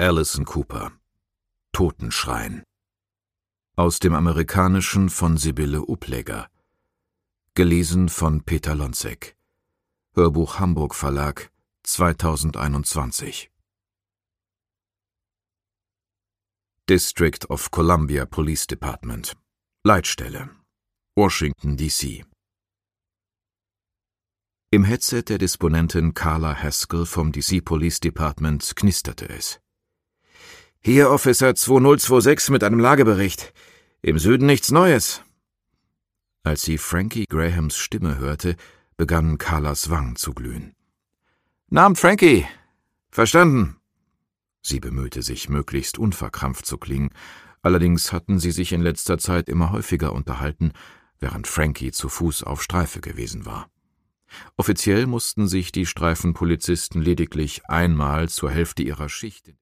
Alison Cooper. Totenschreien. Aus dem Amerikanischen von Sibylle Uplegger. Gelesen von Peter Lonzek. Hörbuch Hamburg Verlag 2021. District of Columbia Police Department. Leitstelle Washington, D.C. Im Headset der Disponentin Carla Haskell vom D.C. Police Department knisterte es. »Hier Officer 2026 mit einem Lagebericht. Im Süden nichts Neues.« Als sie Frankie Grahams Stimme hörte, begannen Carlas Wangen zu glühen. »Namen Frankie. Verstanden.« Sie bemühte sich, möglichst unverkrampft zu klingen, allerdings hatten sie sich in letzter Zeit immer häufiger unterhalten, während Frankie zu Fuß auf Streife gewesen war. Offiziell mussten sich die Streifenpolizisten lediglich einmal zur Hälfte ihrer Schicht